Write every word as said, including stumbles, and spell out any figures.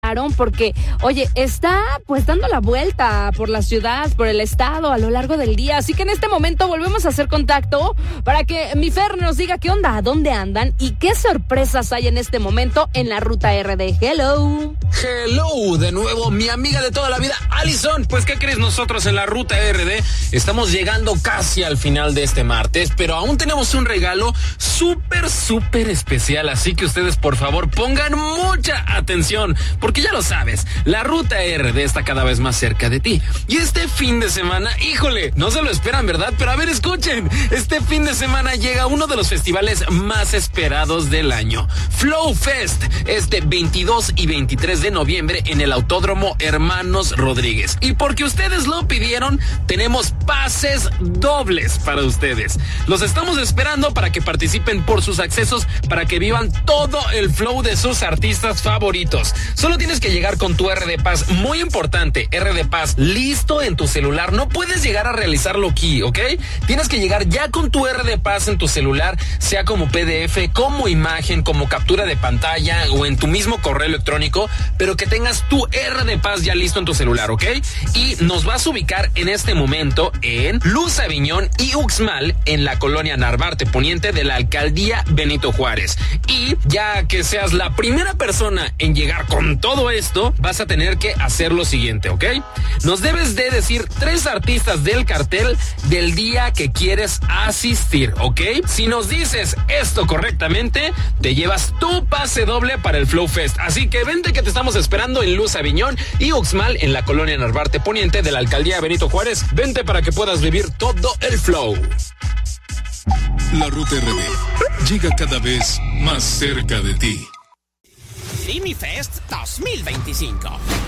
porque, oye, está pues dando la vuelta por la ciudad, por el estado a lo largo del día. Así que en este momento volvemos a hacer contacto para que mi Fer nos diga qué onda, a dónde andan y qué sorpresas hay en este momento en la ruta R D. Hello. Hello, de nuevo, mi amiga de toda la vida, Alison. Pues, ¿qué crees? Nosotros en la ruta R D estamos llegando casi al final de este martes, pero aún tenemos un regalo súper, súper especial. Así que ustedes, por favor, pongan mucha atención, porque ya lo sabes, la ruta R D está cada vez más cerca de ti. Y este fin de semana, híjole, no se lo esperan, ¿verdad? Pero a ver, escuchen, este fin de semana llega uno de los festivales más esperados del año, Flow Fest, este veintidós y veintitrés de noviembre en el Autódromo Hermanos Rodríguez. Y porque ustedes lo pidieron, tenemos pases dobles para ustedes. Los estamos esperando para que participen por sus accesos, para que vivan todo el flow de sus artistas favoritos. Solo tienes que llegar con tu R D Pass, muy importante, R D Pass listo en tu celular. No puedes llegar a realizarlo aquí, ¿ok? Tienes que llegar ya con tu R D Pass en tu celular, sea como P D F, como imagen, como captura de pantalla o en tu mismo correo electrónico, pero que tengas tu R D Pass ya listo en tu celular, ¿ok? Y nos vas a ubicar en este momento en Luz Aviñón y Uxmal, en la colonia Narvarte Poniente de la alcaldía Benito Juárez. Y ya que seas la primera persona en llegar con todo esto, vas a tener que hacer lo siguiente, ¿ok? Nos debes de decir tres artistas del cartel del día que quieres asistir, ¿ok? Si nos dices esto correctamente, te llevas tu pase doble para el Flow Fest. Así que vente que te estamos esperando en Luz Aviñón y Uxmal, en la colonia Narvarte Poniente de la alcaldía Benito Juárez. Vente para que puedas vivir todo el flow. La ruta R D llega cada vez más cerca de ti. Cinefest dos mil veinticinco.